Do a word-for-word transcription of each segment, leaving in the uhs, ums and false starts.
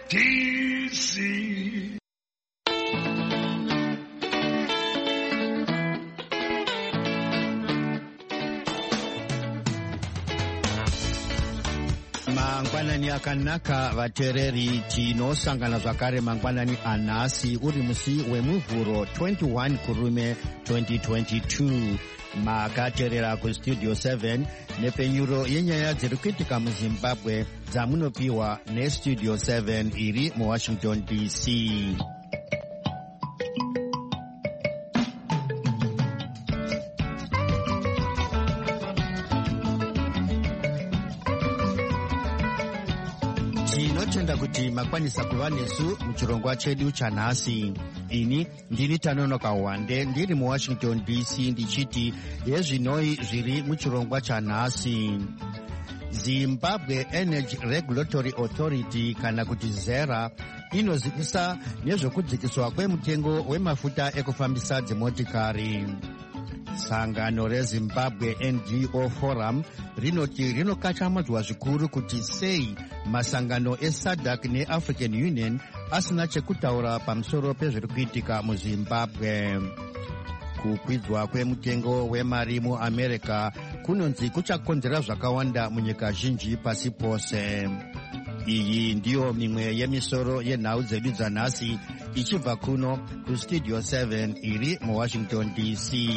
D C. Mangwanani akanaka vatereri tinosangana zvakare mangwanani anhasi uri musi wemuvhuro twenty-one kurume twenty twenty-two. Makaterera kustudio seven nepenyuro yenyaya dziri kuitika muzimbabwe dzamunopiwa nestudio seven iri muwashington D C. Tinotenda kuti makwanisa kuva nesu muchirongwa chedu chanhasi. Ini ndini Tanonoka Wande ndiri muwashington D C ndichiti yezvinoi zviri muchirongwa chanhasi. Zimbabwe Energy Regulatory Authority kana kuti zera inozivisa nezvekudzikiswa kwemutengo wemafuta ekufambisa dzimotikari. Sangano reZimbabwe N G O Forum rinoti rinokachamadzwa zvikuru kuti sei masangano eSADC neAfrican Union asina chekutaura pamusoro pezviri kuitika muZimbabwe. Kukwidzwa kwemutengo wemari muAmerica kunonzi kuchakonzera zvakawanda munyika zhinji pasi pose. Iyi ndiyo mimwe yemisoro yenhau dzedu dzanhasi ichibva kuno kustudio seven iri muwashington D C.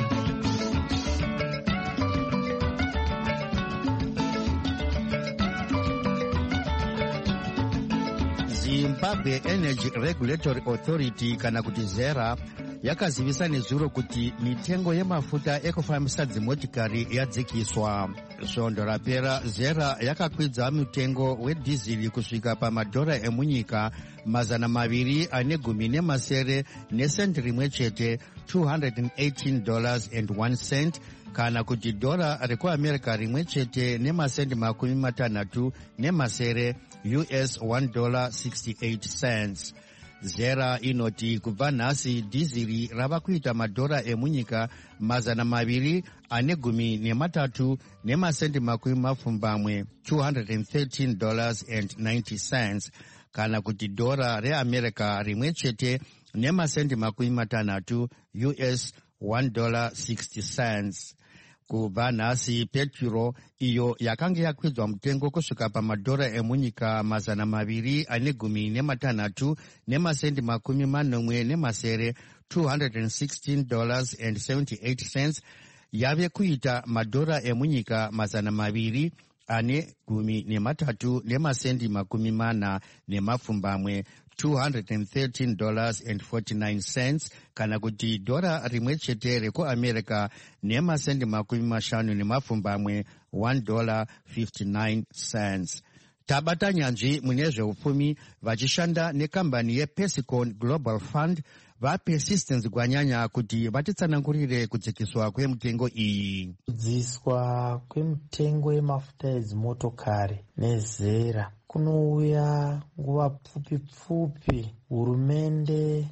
Zimbabwe Energy Regulatory Authority kana kuti zera yakazivisa nezuro kuti mitengo yemafuta ekufambisa dzimotikari yadzikiswa. Svondo rapera zera yakakwidza mutengo wedhizili kusvika pamadhora emunyika mazana maviri ane gumi nemasere nesendi rimwe chete two hundred eighteen dollars and one cent kana kuti dhora rekuamerica rimwe chete nemasendi makumi matanhatu nemasere U S one dollar sixty-eight cents. Zera inoti kubva nhasi dhiziri rava kuita madhora emunyika mazana maviri ane gumi nematatu nemasendi makumi mapfumbamwe two hundred thirteen dollars and ninety cents kana kuti dhora reamerica rimwe chete nemasendi makumi matanhatu U S one dollar sixty cents. Kubva nhasi petro iyo yakanga yakwidzwa mutengo kusvika pamadhora emunyika mazana maviri ane gumi nematanhatu nemasendi makumi manomwe nemasere two hundred sixteen dollars and seventy-eight cents yave kuita madhora emunyika mazana maviri ane gumi nematatu nemasendi makumi mana nemapfumbamwe two hundred thirteen dollars and forty-nine cents kana kuti dhora rimwe chete rekuamerica nemasendi makumi mashanu nemapfumbamwe one dollar fifty-nine cents. Tabata nyanzvi mune zveupfumi vachishanda nekambani yePesicon Global Fund vapersistence gwanyanya kuti vatitsanangurire kudzikiswa kwemutengo iyi. Kudziswa kwemutengo yemafuta edzimotokari nezera kunouya nguva pfupi pfupi. Hurumende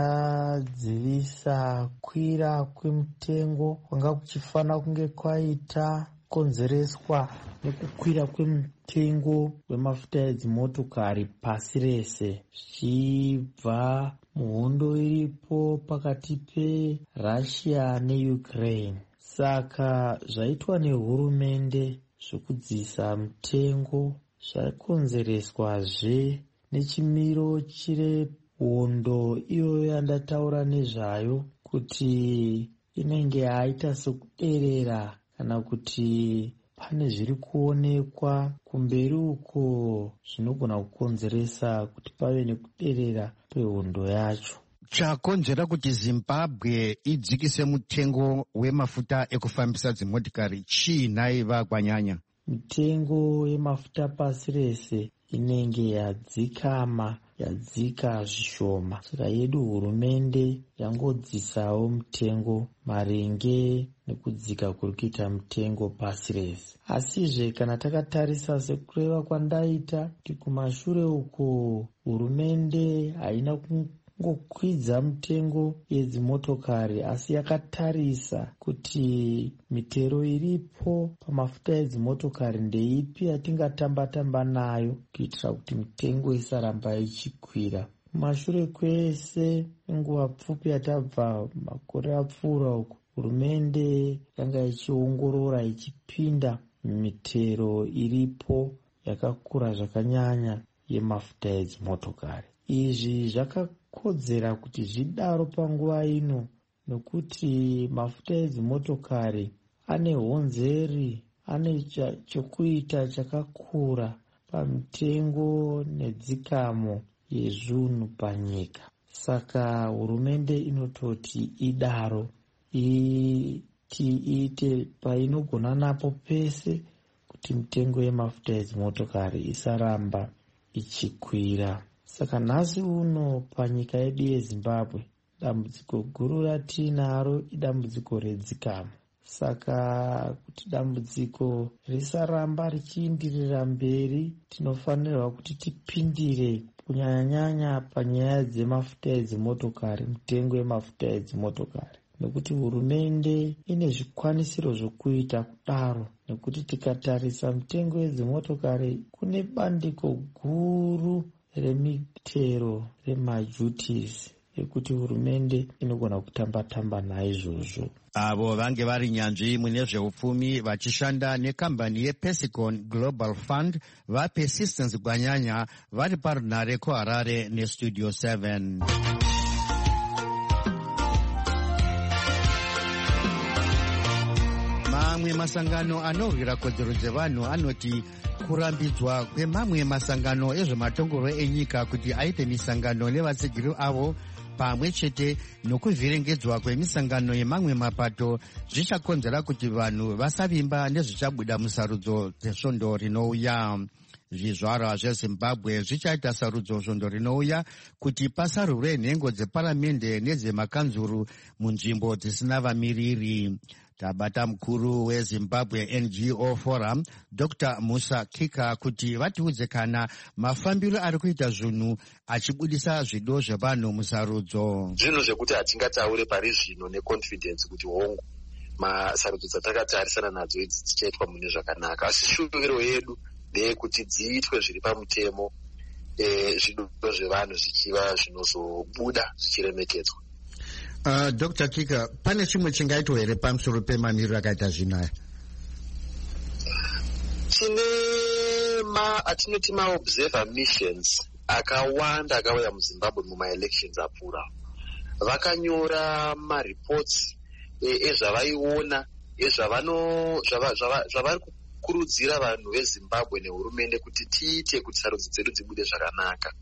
yadzivisa kwira kwemutengo kwanga kuchifana kunge kwaita konzereswa nekukwira kwemutengo wemafuta edzimotokari pasi rese, zvichibva muhondo iripo pakati peRussia neUkraine. Saka zvaitwa nehurumende zvokudzisa mutengo zvakonzereswazve nechimiro chire hondo iyoyo yandataura nezvayo kuti inenge yaita sekuderera kana kuti pane zviri kuonekwa kumberi uko zvinogona kukonzeresa kuti pave nekuderera kwehondo yacho. Chakonzera kuti Zimbabwe idzikise mutengo wemafuta ekufambisa dzimotikari chiinaiva gwanyanya? Mitengo yemafuta pasi rese inenge yadzikama yadzika zvishoma. Saka yedu hurumende yangodzisawo mutengo maringe nekudzika kuri kuita mutengo pasi rese. Asizve kana takatarisa sekureva kwandaita kuti kumashure uko hurumende haina yangokwidza mitengo yedzimotokari, asi yakatarisa kuti mitero iripo pamafuta edzimotokari ndeipi yatingatamba-tamba nayo kuitira kuti mitengo isaramba ichikwira. Kumashure kwese nguva pfupi yatabva makore apfuura uku, hurumende yanga ichiongorora ichipinda mitero iripo yakakura zvakanyanya yemafuta edzimotokari. Izvi zvakakodzera kuti zvidaro panguva ino nekuti mafuta edzimotokari ane honzeri, ane chokuita chakakura pamitengo nedzikamo yezvinhu panyika. Saka hurumende inototi idaro iti ite painogona napo pese kuti mitengo yemafuta edzimotokari isaramba ichikwira. Saka nhasi uno panyika yedu yeZimbabwe, dambudziko guru ratinaro idambudziko redzikamo. Saka kuti dambudziko risaramba richiindirira mberi, tinofanirwa kuti tipindire kunyanya-nyanya panyaya dzemafuta edzimotokari, mitengo yemafuta edzimotokari, nekuti hurumende ine zvikwanisiro zvokuita kudaro. Nekuti tikatarisa mitengo yedzimotokari, kune bandiko guru remitero remajutis ekuti hurumende inogona kutamba-tamba naizvozvo. Avo vange vari nyanzvi mune zveupfumi vachishanda nekambani yePesicon Global Fund vaPersistence Gwanyanya vari parunare kuHarare neStudio seven. Mamwe masangano anorwira kodzero dzevanhu anoti kurambidzwa kwemamwe masangano ezvematongoro enyika kuti aite misangano nevatsigiri avo pamwe chete nokuvhirengedzwa kwemisangano yemamwe mapato zvichakonzera kuti vanhu vasavimba nezvichabuda musarudzo dzesvondo rinouya. Zvizvarwa zveZimbabwe zvichaita sarudzo svondo rinouya kuti pasarurwe nhengo dzeparamende nedzemakanzuru munzvimbo dzisina vamiriri. Tabata mukuru weZimbabwe N G O Forum Doctor Musa Kika kuti vatiudze kana mafambiro ari kuita zvinhu achibudisa zvido zvevanhu musarudzo. Zvinhu zvekuti hatingataure pari zvino neconfidence kuti hongu masarudzo dzatakatarisana nadzo idzi dzichaitwa mune zvakanaka, asi shuviro yedu ndeyekuti dziitwe zviri pamutemo, e, zvido zvevanhu zvichiva zvinozobuda zvichiremekedzwa. Uh, Doctor Kika, pane chimwe chingaitwa here pamusoro pemamiriro akaita zvinaya? Tine ma atinoti maobserver missions akawanda akauya muZimbabwe mumaelections apfuura. Vakanyora mareports ezvavaiona ezvavano zvavari kukurudzira vanhu veZimbabwe nehurumende kuti tiite kuti sarudzo dzedu dzibude zvakanaka.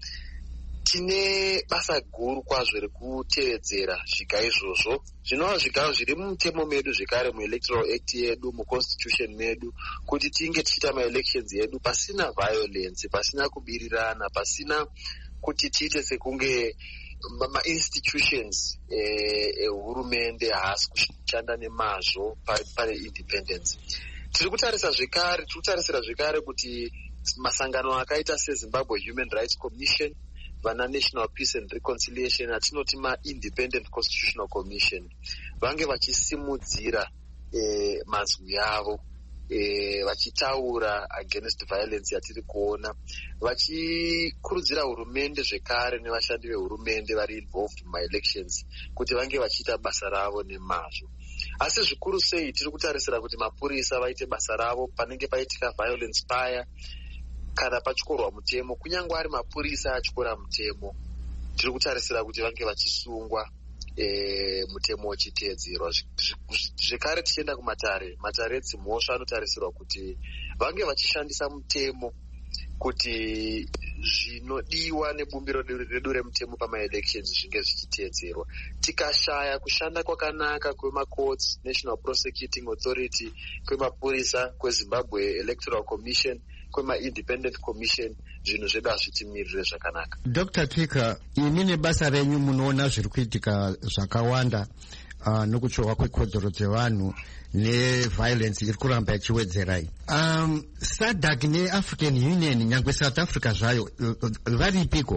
Tine basa guru kwazvo rekutevedzera zviga izvozvo. Zvinova zviga zviri mumutemo medu zvekare muelectoral act yedu, muconstitution medu, kuti tinge tichiita maelections edu pasina violence, pasina kubirirana, pasina kuti tiite sekunge ma-institutions ehurumende e, haasi kushanda nemazvo pane independence. Tiri kutarisa zvekare, tiri kutarisira zvekare kuti masangano akaita seZimbabwe Human Rights Commission, vana National Peace and Reconciliation, atinoti ma-Independent Constitutional Commission, vange vachisimudzira eh, mazwi yavo, eh, vachitaura against violence yatiri kuona, vachikurudzira hurumende zvekare nevashandi vehurumende vari involved mumaelections kuti vange vachiita basa ravo nemazvo. Asi zvikuru sei tiri kutarisira kuti mapurisa vaite basa ravo panenge paitika violence paya, kana pachikorwa mutemo, kunyange ari mapurisa achikora mutemo, tiri kutarisira kuti vange vachisungwa e, mutemo uchiteedzerwa. Zvekare tichienda kumatare, matare edzimhosva anotarisirwa kuti vange vachishandisa mutemo kuti zvinodiwa nebumbiro redu remutemo pamaelections zvinge zvichiteedzerwa. Tikashaya kushanda kwakanaka kwemacourts, National Prosecuting Authority, kwemapurisa, kweZimbabwe Electoral Commission, kwema-Independent Commission, zvinhu zvedu hazvitimirire zvakanaka. Doctor Kika, imi nebasa renyu munoona zviri kuitika zvakawanda uh, nokutsvowa kwekodzero dzevanhu neviolence iri kuramba ichiwedzerai. Um, SADC neAfrican Union, nyangwe South Africa zvayo, varipiko?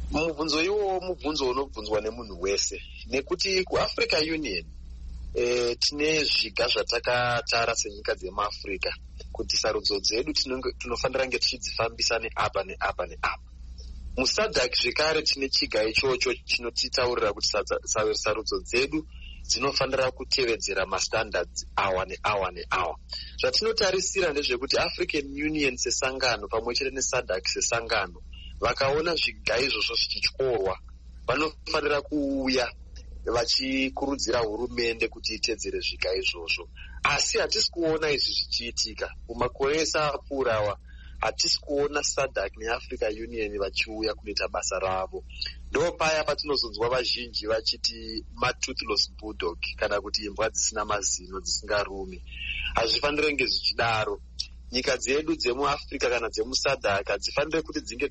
mubvunzo iwowo mubvunzo unobvunzwa nemunhu wese, nekuti kuAfrica Union e, tine zviga zvatakatara senyika dzemuAfrica kuti sarudzo dzedu tinofanira nge tichidzifambisa neapa neapa neapa. MuSADC zvekare tine chiga ichocho chinotitaurira kuti sarudzo dzedu dzinofanira kutevedzera mastandards awa neawa neawa. Zvatinotarisira ndezvekuti African Union sesangano pamwe chete neSADC sesangano vakaona zviga izvozvo zvichityorwa vanofanira kuuya vachikurudzira hurumende kuti itedzere zviga izvozvo. Asi hatisi kuona izvi zvichiitika mumakore ese apfuurawa. Hatisi kuona SADC neAfrica Union vachiuya kunoita basa ravo. Ndo paya patinozonzwa vazhinji vachiti ma-toothless bulldog kana kuti imbwa dzisina mazino dzisingarumi. Hazvifanire nge zvichidaro. Nyika dzedu dzemuAfrica kana dzemuSADC hadzifanire kuti dzinge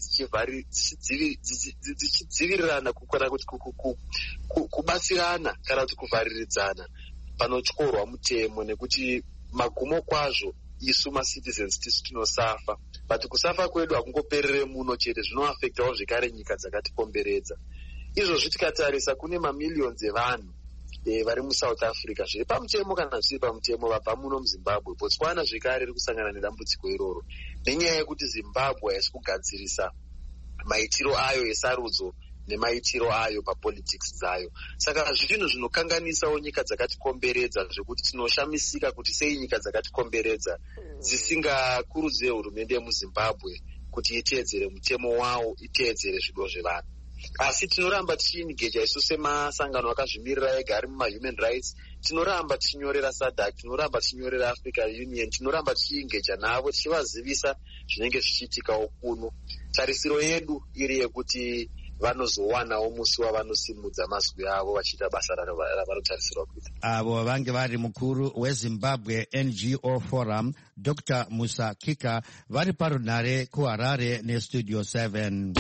dzichidzivirirana kana kuti kubatsirana kana kuti kuvhariridzana panotyorwa mutemo, nekuti magumo kwazvo isu ma-citizens tisu tinosafa. But kusafa kwedu hakungoperere muno chete, zvinoafektawo zvekare nyika dzakatikomberedza. Izvozvi tikatarisa kune mamillions evanhu e, vari muSouth Africa zviri pamutemo kana zvisiri pamutemo vabva muno muZimbabwe. Botswana zvekare riri kusangana nedambudziko iroro nenyaya yekuti Zimbabwe haisi kugadzirisa maitiro ayo esarudzo nemaitiro ayo papolitics dzayo. Saka zvinhu zvinokanganisawo nyika dzakatikomberedza zvekuti tinoshamisika kuti sei nyika dzakatikomberedza dzisingakurudzire hurumende yemuZimbabwe kuti iteedzere mutemo wawo, iteedzere zvido zvevanhu. Asi tinoramba tichiingeja isu semasangano akazvimirira ega ari muma-human rights, tinoramba tichinyorera SADC, tinoramba tichinyorera Africa Union, tinoramba tichiingeja navo tichivazivisa zvinenge zvichiitikawo kuno. Tarisiro yedu iri yekuti vanozowanawo musi wavanosimudza mazwi avo vachiita basa ravanotarisirwa kuita. Avo vange vari mukuru weZimbabwe N G O Forum Doctor Musa Kika vari parunhare kuHarare neStudio seven.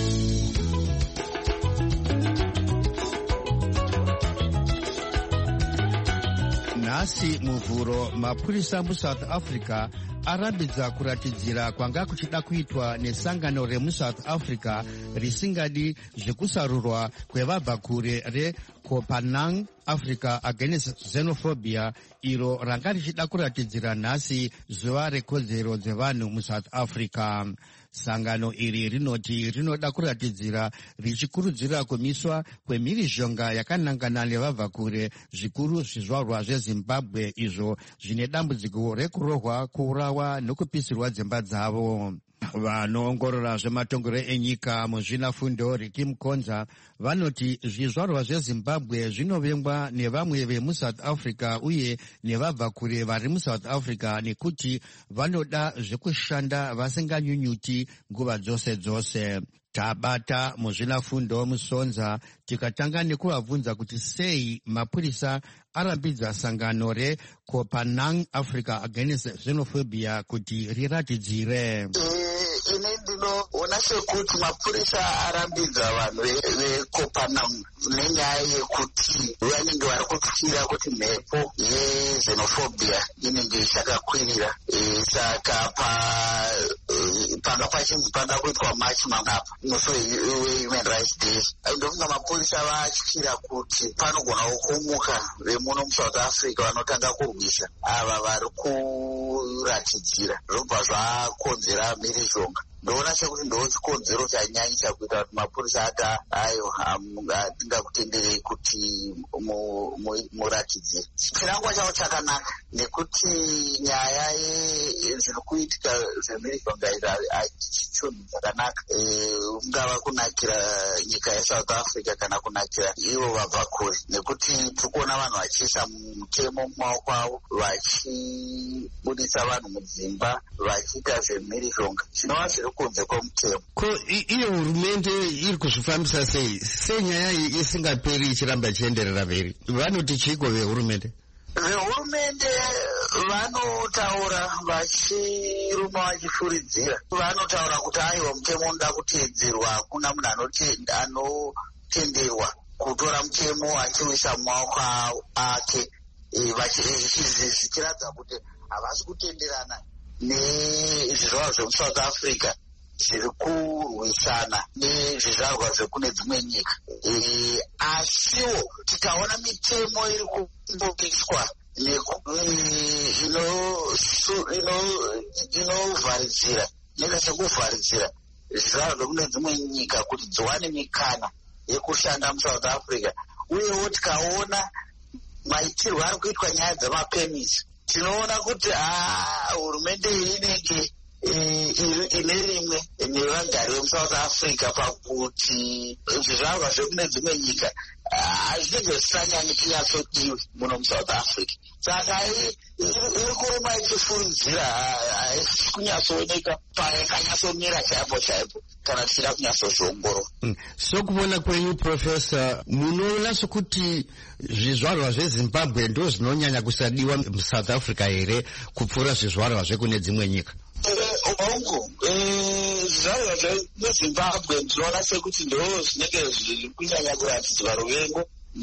Nhasi muvhuro mapurisa muSouth Africa arambidza kuratidzira kwanga kuchida kuitwa nesangano remuSouth Africa risingadi zvekusarurwa kwevabvakure reCopenhagen Africa Against Xenophobia, iro ranga richida kuratidzira nhasi zuva rekodzero dzevanhu muSouth Africa. Sangano iri rinoti rinoda kuratidzira richikurudzira kumiswa kwemhirizhonga yakanangana nevabvakure, zvikuru zvizvarwa zveZimbabwe izvo zvine dambudziko rekurohwa, kuurawa nokupisirwa dzimba dzavo. Vanoongorora zvematongero enyika muzvinafundo Ricky Mkonza vanoti zvizvarwa zveZimbabwe zvinovengwa nevamwe vemuSouth Africa uye nevabvakure vari muSouth Africa nekuti vanoda zvekushanda vasinganyunyuti nguva dzose dzose. Tabata muzvinafundo Musonza tikatanga nekuvabvunza kuti sei mapurisa arambidza sangano reCopenhagen Africa Against Xenophobia kuti riratidzire. Ine ndinoona sekuti mapurisa arambidza vanhu veCopenhagen nenyaya yekuti vanenge vari kutyira kuti mhepo yexenophobia inenge ichakakwirira. Saka panga pachinzi panga kuitwa machi mangapa musi weHuman Rights Day, ndofunga mapurisa vatyira kuti panogona kumuka vemuno muSouth Africa vanotanga kurwisa ava vari kuratidzira, zvobva zvakonzera mhirizhonga. Ndoona sekuti ndo chikonzero chanyanya chakuita kuti mapurisa ata ayo hatingakutenderei kuti muratidzire. Chirangwa chavo chakanaka nekuti nyaya yezviri kuitika zvemhirizhonga hachichunhu chakanaka, ungava kunakira nyika yeSouth Africa kana kunakira ivo vabvakure, nekuti tikuona vanhu vachiisa mutemo mumaoko avo, vachibudisa vanhu mudzimba, vachiita zvemhirizhonga zvinova zviri kunze kwemutemo. Ko iyo hurumende iri kuzvifambisa sei? Sei nyaya iyi isingaperi ichiramba ichienderera mberi? Vanoti chiko vehurumende? Vehurumende vanotaura vachiruma vachifuridzira, vanotaura kuti aiwa mutemo unoda kuteedzerwa, hakuna munhu anotenderwa kutora mutemo achiuisa mumaoko ake, zvichiratidza kuti havasi kutenderana nezvizvarwa zvemuSouth Africa zviri kurwisana nezvizvarwa zvekune dzimwe nyika. Asiwo tikaona mitemo iri kumboiswa inovharidzira nekachekuvharidzira zvizvarwa zvekune dzimwe nyika kuti dziwane mikana yekushanda muSouth Africa, uyewo tikaona maitirwo ari kuitwa nyaya dzemapemisi, tinoona kuti hurumende inenge ine rimwe nevagari vemuSouth Africa pakuti zvizvarwa zvekune dzimwe nyika hazvinenge zvisanyanyi kunyatsodiwe muno muSouth Africa. Saka iri kuruma ichifuridzira haisi kunyatsooneka payakanyatsomira chaipo chaipo kana tichida kunyatsozviongorora. Sokuvona kwenyu Profesa, munoona sokuti zvizvarwa zveZimbabwe ndo zvinonyanya kusadiwa muSouth Africa here kupfuura zvizvarwa zvekune dzimwe nyika? Hongu, zvizvarwa zveZimbabwe ndinoona sekuti ndo zvinenge zviri kunyanya kuratidzwa ruvengo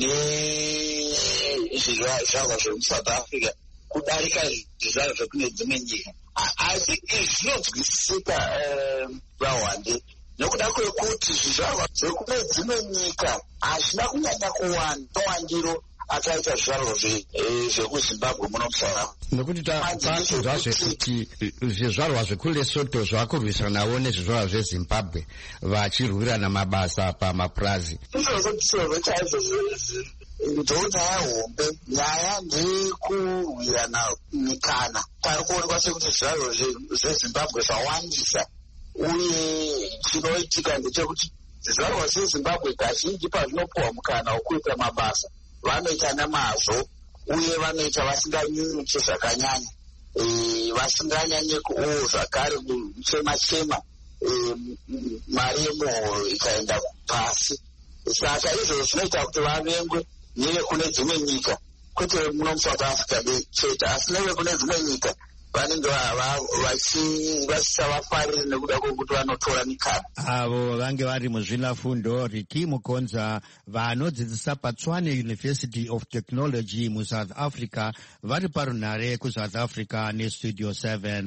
nezvizvarwa zvemuSouth Africa kudarika zvizvarwa zvekune dzimwe nyika. Asi zvinonzwisisika vahwande nokuda kwekuti zvizvarwa zvekune dzimwe nyika hazvina kunyanya kuwandiro akaita zvizvarwa zvekuZimbabwe muno muSouth Africa. Nokuti takanzwazve kuti zvizvarwa zvekuLesotho zvakurwisanawo nezvizvarwa zveZimbabwe vachirwirana mabasa pamapurazi. Izvozvo chaizvo ndonyaya hombe, nyaya ndekurwirana mikana. Pari kuonekwa sekuti zvizvarwa zveZimbabwe zvawandisa, uye chinoitika ndechekuti zvizvarwa zveZimbabwe kazhinji pazvinopuhwa mukana wekuita mabasa vanoita nemazvo, uye vanoita vasinganyunyuchi zvakanyanya, vasinganyanye kuo zvakare kuchema chema, mari yemuhoro ikaenda pasi. Saka izvozvo zvinoita kuti vavengwe nevekune dzimwe nyika, kwete muno muSouth Africa chete, asi nevekune dzimwe nyika vanenge vasisavafariri nekuda kwekuti vanotora mikana. Avo vange vari muzvinafundo Riki Mukonza vanodzidzisa paTshwane University of Technology muSouth Africa vari parunhare kuSouth Africa neStudio seven.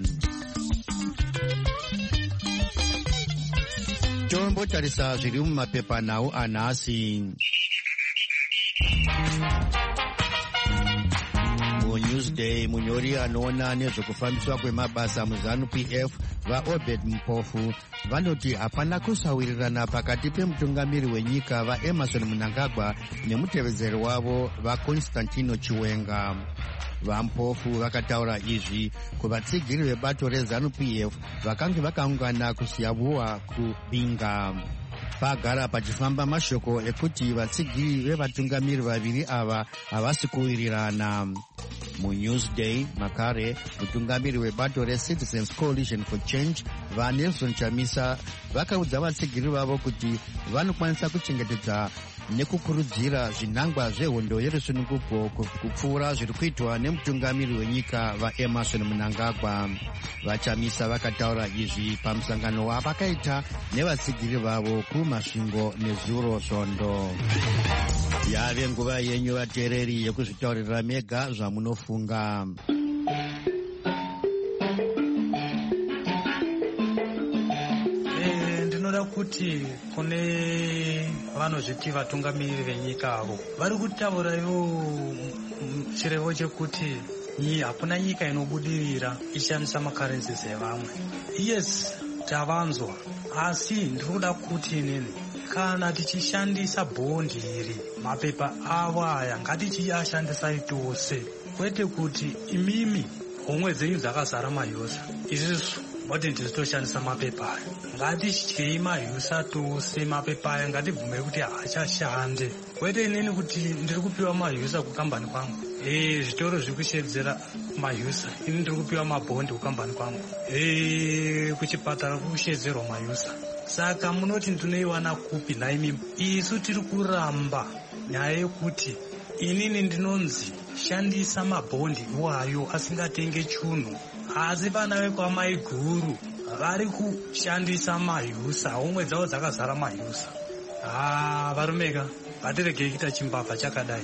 Tombotarisa zviri mumapepa nhau anhasi. Newsday, munyori anoona nezvekufambiswa kwemabasa muZANU-P F vaObed Mpofu vanoti hapana kusawirirana pakati pemutungamiri wenyika vaEmmerson Mnangagwa nemutevedzeri wavo vaConstantino Chiwenga. VaMpofu vakataura izvi kuvatsigiri vebato reZANU-P F vakange vakaungana kuSiyavuwa kuBinga. Pagara pachifamba mashoko ekuti vatsigiri vevatungamiri vaviri ava havasi kuwirirana. MuNewsday makare mutungamiri webato reCitizens Coalition for Change vaNelson Chamisa vakaudza vatsigiri vavo kuti vanokwanisa kuchengetedza nekukurudzira zvinangwa zvehondo yerusununguko kupfuura zviri kuitwa nemutungamiri wenyika vaEmmerson Mnangagwa. VaChamisa vakataura izvi pamusangano wavakaita nevatsigiri vavo kumasvingo nezuro svondo. Yave nguva yenyu vateereri yekuzvitaurira mega zvamunofunga. Ndinoda kuti kune vanozviti vatungamiri venyika avo vari kutaura ivo chirevo chekuti hakuna nyika inobudirira ishandisa makarensis evamwe. Yes, tavanzwa, asi ndinoda kuti inini kana tichishandisa bhondi iri mapepa avo aya ngatichiashandisai tose, kwete kuti imimi homwe dzenyu dzakazara mayusa isusu voti ndizitoshandisa mapepa aya. Ngatityei mayusa tose mapepa aya, ngatibvume kuti haachashande, kwete inini kuti ndiri kupiwa mayusa kukambani kwangu. Eh, zvitoro zviri kushedzera mayusa, ini ndiri kupiwa mabhondi kukambani kwangu. Eh, kuchipatara kushedzerwa mayusa. Saka munoti ndinoiwana kupi naimimi? Isu tiri kuramba nyaya yekuti inini ndinonzi shandisa mabhondi iwayo asingatenge chunhu, asi vana vekwamai guru vari kushandisa mayusa, homwe dzavo dzakazara mayusa. Ah, varumeka, ngatiregei kuita chimbavha chakadai.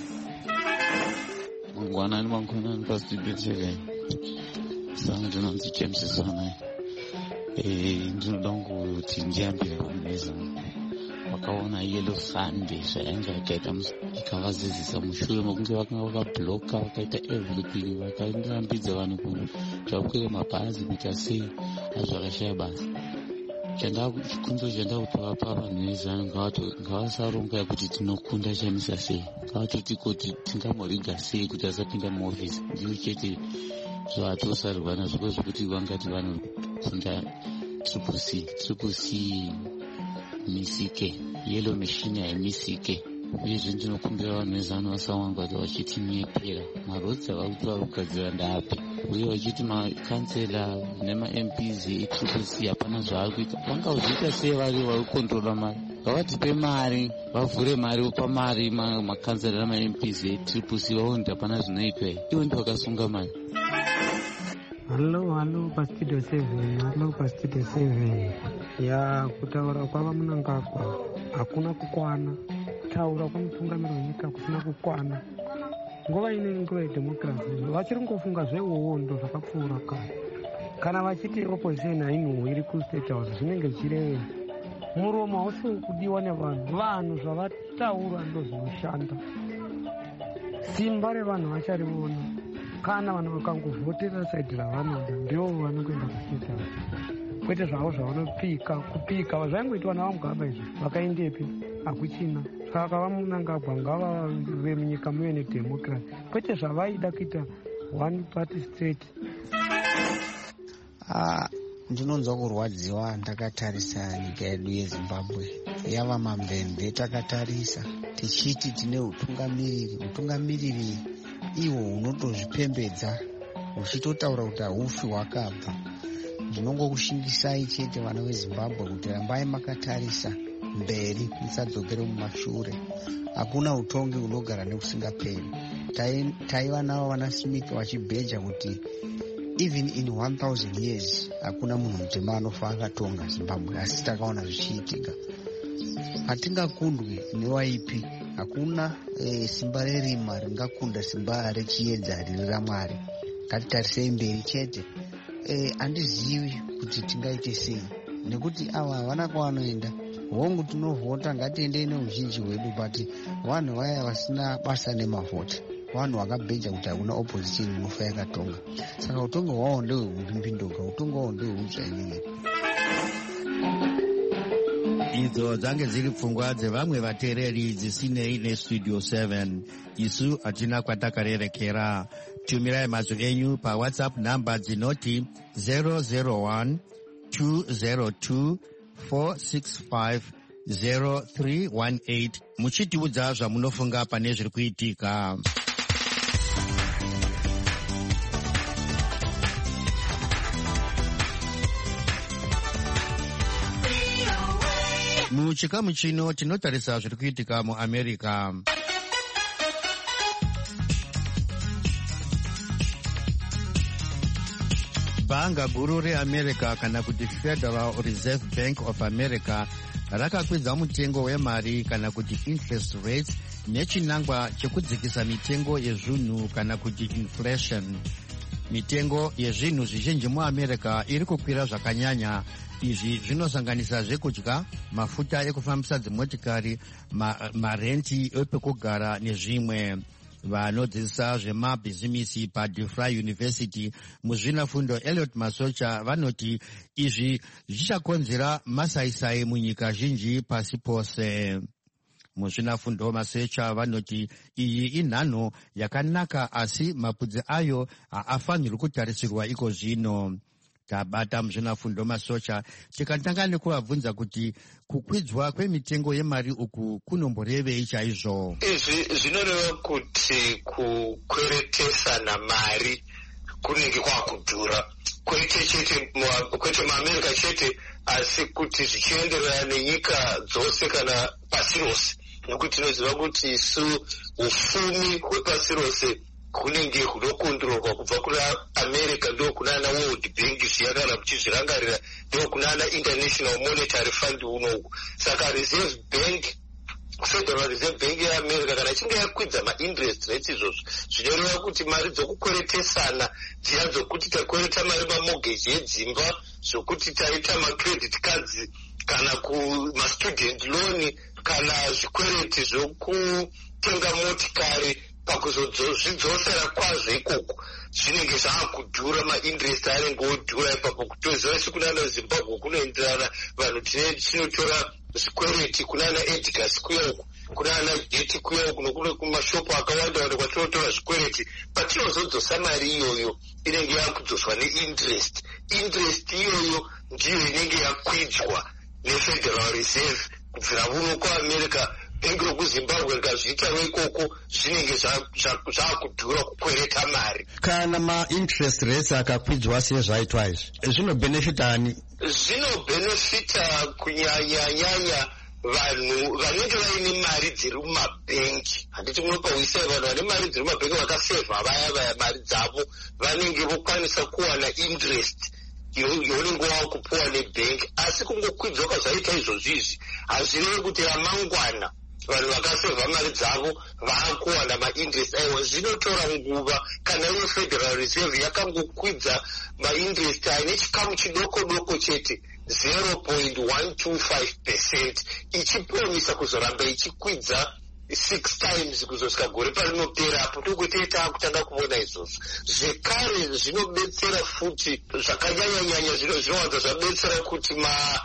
Mangwanani mangwanani pastudio seven. Sangu ndinonzi James Sanai. ndinoda kuti ndiyambire vanezano vakaona yellow sunday zvainge yakaita ikavazidzisa mushure mekunge vakanga vakabhloka vakaita everything vakarambidza vanhu kuti vakwire mabhazi kuita sei azvakashaya basa. Chikunzo chanda kutovapa vanhu vezano ngavasaronga yekuti tinokunda shamisa sei, ngavatoti kuti tingamoriga sei kuti asapinda muofisi. Ndiro chete zvaatosarirwa nazvo zvokuti vangati vanokunda triple c triple c misike yellow machine haimisike. Uyezve ndinokumbira vanhu vezano vasawanga kuti vachitinyepera marodzi avakuti vari kugadzira ndapi, uye vachiti makansela nema-M Ps e-triple c hapana zvavari kuita. Vangazviita sei vari vari kukontrola mari? Ngavatipe mari, vavhure mari, vopa mari makansela nema-M Ps e-triple c vaone hapana zvinoitwa. Ivo ndi vakasunga mari. Hallo, hallo, pastudio seven, hallo, pastudio seven. Ya, kutaura kwava Mnangagwa hakuna kukwana. Taura kumutungamiri wenyika kusina kukwana. Nguva ine nguva yedhemokirasi vachiri ngofunga zvewowo ndo zvakapfuura kare. Kana vachiti opposition hainhuhwi iri kustate house zvinenge zvichireva muromo hausi kudiwa nevanhu. Vanhu zvavataura ndo zvinoshanda. Simba revanhu vacharivona kana vanhu vakangovhotera saidi ravanoda ndivo vanokuenda kustate house, kwete zvavo zvavanopika kupika zvaingoitwa navaMugabe izvi vakaendepi hakuchina. Saka vaMnangagwa ngavave munyika muve nedhemokirasi, kwete zvavaida kuita one party state. Ah, ndinonzwa kurwadziwa ndakatarisa nyika yedu yeZimbabwe yava mamvemve. Takatarisa tichiti tine utungamiriri utungamiriri iwo unotozvipembedza uchitotaura kuti haufi hwakabva. Ndinongokushingisai chete vana veZimbabwe kuti rambai makatarisa mberi musadzokere mumashure. Hakuna utongi unogara nekusingaperi. Taiva navo vana Smith vachibheja kuti even in one thousand years hakuna munhu mutema anofa akatonga Zimbabwe, asi takaona zvichiitika. Hatingakundwi newaipi. Hakuna e, simba rerima ringakunda simba rechiedza riri raMwari. Ngatitarisei mberi chete. E, handizivi kuti tingaite sei nekuti ava havana kwavanoenda. Hongu tinovhota ngatiendei neuzhinji hwedu, but vanhu vaya vasina basa nemavhota, vanhu vakabheja kuti hakuna opposition inofa yakatonga. Saka utongo hwavo ndehwekumbindoga, utongo hwavo ndehweudzvanyanya. Idzo dzange dziri pfungwa dzevamwe vateereri dzisinei nestudio seven. Isu hatina kwatakarerekera. Tumirai mazwi enyu paWhatsApp namba dzinoti zero zero one two zero two four six five zero three one eight muchitiudza zvamunofunga pane zviri kuitika. Muchikamu chino tinotarisa zviri kuitika muAmerica. Bhanga guru reAmerica kana kuti Federal Reserve Bank of America rakakwidza mutengo wemari kana kuti interest rates nechinangwa chekudzikisa mitengo yezvinhu kana kuti inflation. Mitengo yezvinhu zvizhinji muAmerica iri kukwira zvakanyanya. Izvi zvinosanganisa zvekudya, mafuta ekufambisa dzimotikari, marenti epekugara nezvimwe. Vanodzidzisa zvemabhizimisi paDeFry University muzvinafundo Elliot Masocha vanoti izvi zvichakonzera masaisai munyika zhinji pasi pose. Muzvinafundo Masocha vanoti iyi inhanho yakanaka, asi mapudzi ayo haafanirwi kutarisirwa iko zvino. Tabata muzvinafundo Masocha tikatanga nekuvabvunza kuti kukwidzwa kwemitengo yemari uku kunomborevei chaizvo. Izvi zvinoreva kuti kukweretesana mari kunenge kwakudhura, kwete chete kwete muAmerica chete, asi kuti zvichienderana nenyika dzose kana pasi rose, nekuti tinoziva kuti isu ufumi hwepasi rose kunenge kunokontrolwa kubva kuna America, ndo kunana World Bank zviyakara kuchizvirangarira, ndo kunana International Monetary Fund unoku. Saka Reserve Bank Federal Reserve Bank yeAmerica kana ichinge yakwidza ma-interest rates izvozvo zvinoreva kuti mari dzokukweretesana dziya dzokuti takwereta mari mamortgage edzimba, zvokuti taita ma-credit cards kana kuma-student loan kana zvikwereti zvokutenga motikari, pakuzozvidzosera kwazvo ikoko zvinenge zvaakudhura, ma-interest anenge odhura ipapo. Kutoziva sekunana Zimbabwe kunoenderana vanhu tinotora zvikwereti kunana Edgar Square, kunana Jeti Square, kuno kumashopu akawanda wanda kwatinotora zvikwereti. Patinozodzosa mari iyoyo inenge yakudzoswa ne-interest. Interest iyoyo ndiyo inenge yakwidzwa neFederal Reserve kubvira kuno kuAmerica. Bengi rokuZimbabwe rikazviitawo ikoko zvinenge zvakudhura kukwereta mari. Kana ma-interest rates akakwidzwa sezvaitwa izvi zvinobhenefita ani? Zvinobhenefita kunyanyanyanya vanhu vanenge vaine mari dziri mumabhengi. Handiti munopawisai vanhu vane mari dziri mumabhengi vakasevha vaya vaya mari dzavo vanenge vokwanisa kuwana interest younenge wakupuwa nebhengi. Asi kungokwidzwa kwazvaita izvozvo izvi hazvirevi kuti ramangwana vanhu vakasevha mari dzavo vaakuwana ma-interest aiwa. Zvinotora nguva. Kana iyo Federal Reserve yakangokwidza ma-interest aine chikamu chidoko doko chete zero point one two five percent, ichipromisa kuzoramba ichikwidza six times kuzosvika gore parinopera apo tokwete taakutanga kuona izvozvo. Zvekare zvinobetsera futi zvakanyanyanyanya zvinowanza zvabetsera kuti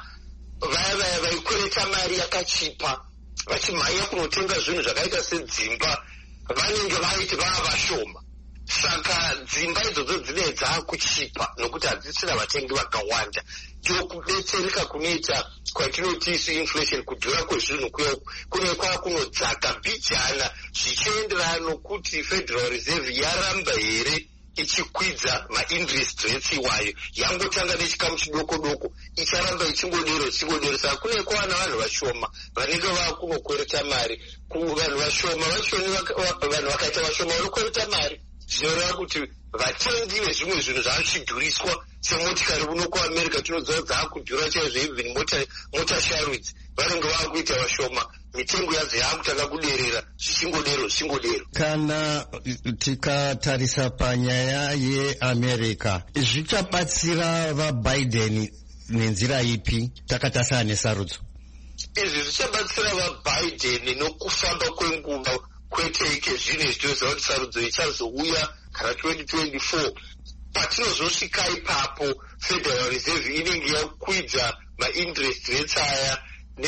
vaya vaya vaikwereta mari yakachipa vachimhanya kunotenga zvinhu zvakaita sedzimba vanenge vaiti vava vashoma. Saka dzimba idzodzo dzinenge dzaakuchipa nokuti hadzisina vatengi vakawanda. Ndokubetsereka kunoita kwatinoti isu inflation, kudhura kwezvinhu kuyauku kune kwakunodzaka bijana zvichienderana nokuti Federal Reserve yaramba here ichikwidza ma-interest rates iwayo. Yangotanga nechikamu chidoko doko icharamba ichingodero ichingodero. Saka kune kwana vanhu vashoma vanenge vakunokwereta mari. Vanhu vashoma vachoni vanhu vakaita vashoma vanokwereta mari zvinoreva kuti vatengi vezvimwe zvinhu zvachidhuriswa semotikari kuno kuAmerica tinoziva dzaakudhura chaizvo, even mota mota sharudzi vanenge vakuita vashoma, mitengo yadzo yaakutanga kuderera zvichingodero zvichingodero. Kana tikatarisa panyaya yeAmerica zvichabatsira vaBiden nenzira ipi takatasana nesarudzo? Izvi zvichabatsira vaBiden nokufamba kwenguva, kwete ike zvino zvitoziva kuti sarudzo ichazouya kana twenty twenty-four. Patinozosvika ipapo Federal Reserve inenge yakwidza ma-interest rates aya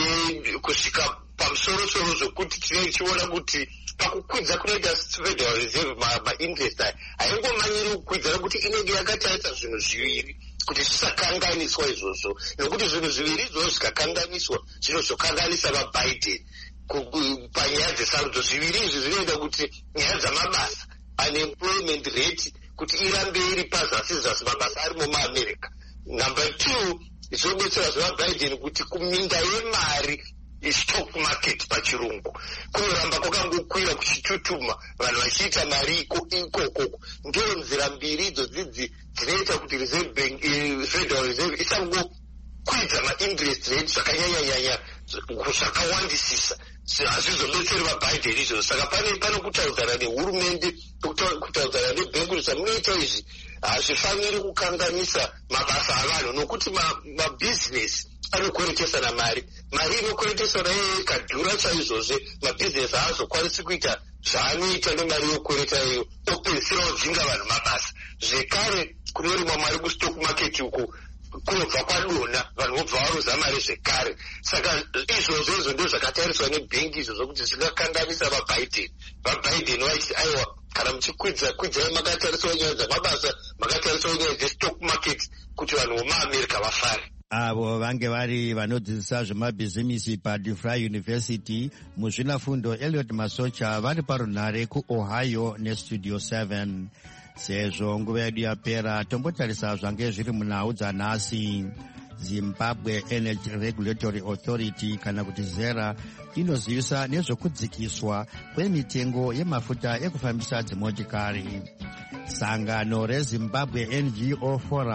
kusvika pamusoro-soro zvokuti tinenge tichiona kuti pakukwidza kunoita Federal Reserve ma-interest aya haingomanyiri kukwidza nokuti inenge yakatarisa zvinhu zviviri kuti zvisakanganiswa izvozvo, nokuti zvinhu zviviri izvozvo zvikakanganiswa zvinozokanganisa vaBiden. Panyaya dzesarudzo zviviri izvi zvinoita kuti nyaya dzamabasa, unemployment rate, kuti irambe iri pazasi zasi mabasa ari mumaamerica. Number two, zvinobetsera zvevaBiden kuti kuminda yemari stock market pachirungu kunoramba kwakangokwira kuchitutuma, vanhu vachiita mari ikoko. Ndiyo nzira mbiri idzo dzidzi dzinoita kuti Reserve Bank, Federal Reserve isangokwidza ma-interest rate zvakanyanyanyanya zvakawandisisa. Hazvizobetseri vaBiden izvozvo. Saka pane pano kutaudzana nehurumende, kutaudzana nebhengi kuti munoita izvi hazvifaniri kukanganisa mabasa avanhu, nokuti mabhizinesi anokweretesana mari. Mari inokweretesana ikadhura chaizvozve, mabhizinesi haazokwanisi kuita zvaanoita nemari yokwereta iyo, opedzisira odzinga vanhu mabasa. Zvekare kunorimwa mari kustock market uku kunobva kwadona, vanhu vobva varuza mari zvekare. Saka izvozvo izvo ndo zvakatariswa nebhengi izvo zvokuti zvingakanganisa vaBiden. VaBiden vaiti aiwa, kana muchikwidza kwidzai makatariswa nyaya dzamabasa, makatariswa nyaya dzestock market kuti vanhu vomaamerica vafare. Avo vange vari vanodzidzisa zvemabhizimisi paDeFry University muzvinafundo Elliot Masocha vari parunhare kuOhio neStudio seven. Sezvo nguva yedu yapera tombotarisa zvange zviri munhau dzanhasi. Zimbabwe Energy Regulatory Authority kana kuti ZERA inozivisa nezvokudzikiswa kwemitengo yemafuta ekufambisa dzimotikari. Sangano reZimbabwe N G O Forum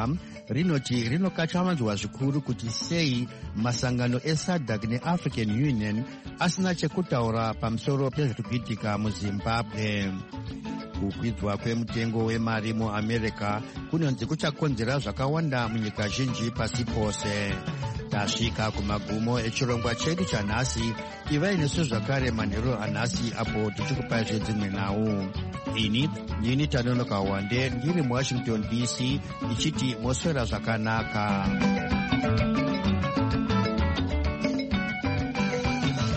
rinoti rinokatyamanzwa zvikuru kuti sei masangano esadc neafrican union asina chekutaura pamusoro pezviri kuitika muzimbabwe. Kukwidzwa kwemutengo wemari muamerica kunonzi kuchakonzera zvakawanda munyika zhinji pasi pose. Tasvika kumagumo echirongwa chedu chanhasi. Ivai nesu zvakare manheru anhasi apo tichikupai zvedzimwe nhau. Ini ndini Tanonoka Wande ndiri muWashington D C ndichiti moswera zvakanaka.